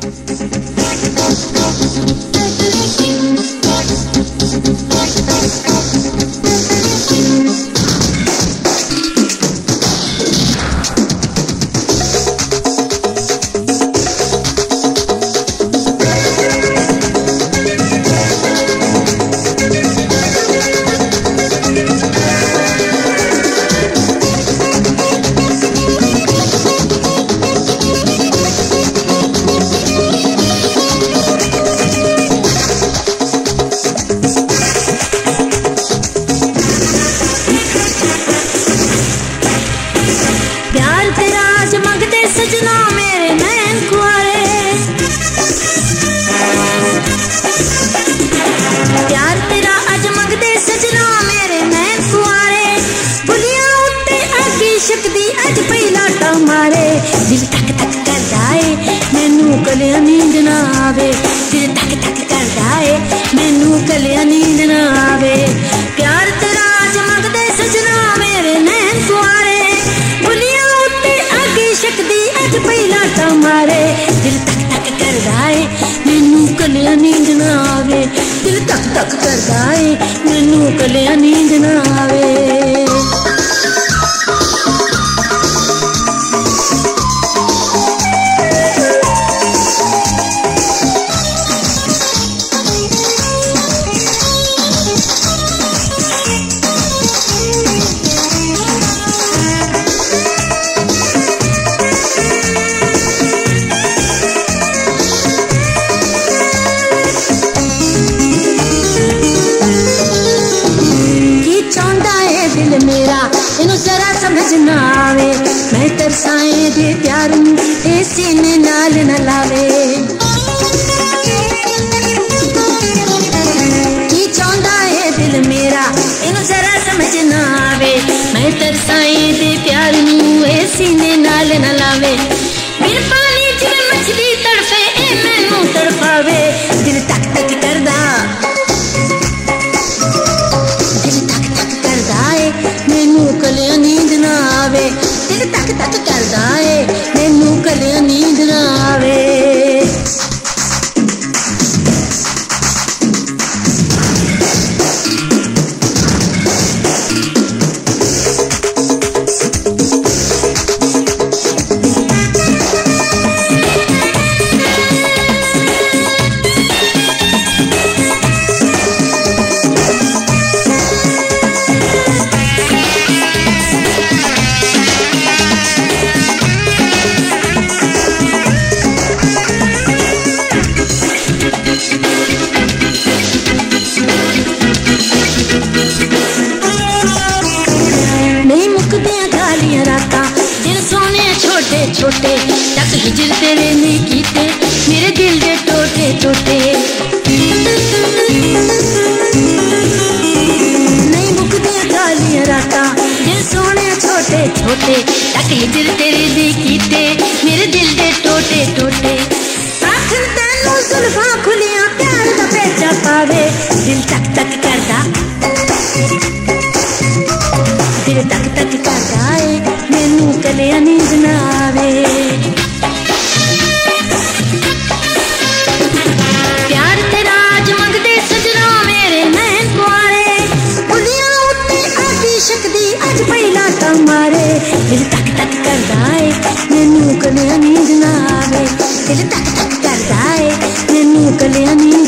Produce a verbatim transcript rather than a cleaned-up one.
दिल धक धक करदा ए मैनू कलिया नींद ना आवे। दिल धक धक करदा ए मैनू कलिया नींद ना आवे। प्यार तेरा अज मंगदे सजना मेरे नैन कुआरे। बुलिया उत्ते अग शकदी अज पहला टा मारे। दिल धक धक करदा ए मैनू कलिया नींद ना आवे। दिल धक धक करदा ए मैनू कलिया नींद ना आवे। दिल मेरा इनू जरा समझ ना आवे। मैं तरसाए दे प्यार नू ए सीने नाल न लावे। की चाहंदा है दिल मेरा इनू जरा समझ ना आवे। मैं तरसाए दे प्यार नू ए सीने नाल न लावे। बिन पानी जिवें मछली तड़फे ए मैनू तड़फावे। दिल तक तक करदा मैनू कलिया नींद ना आवे। दिल तक तक करदा ए मैनू कलिया नींद ना आवे। छोटे तक हिजर तेरे ने कीते मेरे दिल दे टोटे टोटे। नहीं मुकदे गालियां रातां दिल सोने छोटे छोटे तक हिजर तेरे ने कीते मेरे दिल दे टोटे टोटे। आखिर तैनू जुल्फां खुलियां प्यार दा पेचा पावे। दिल तक तक करदा दिल तक तक करदा ए मैनू कलिया नींद ना आवे। प्यार तेरा अज मंगदे सजना मेरे नैन कुआरे। बुलिया उत्ते आदी शकदी अज पहला टा मारे। दिल तक तक करदा ए मैनू कलिया नींद ना आवे। दिल तक तक करदा ए मैनू कलिया नींद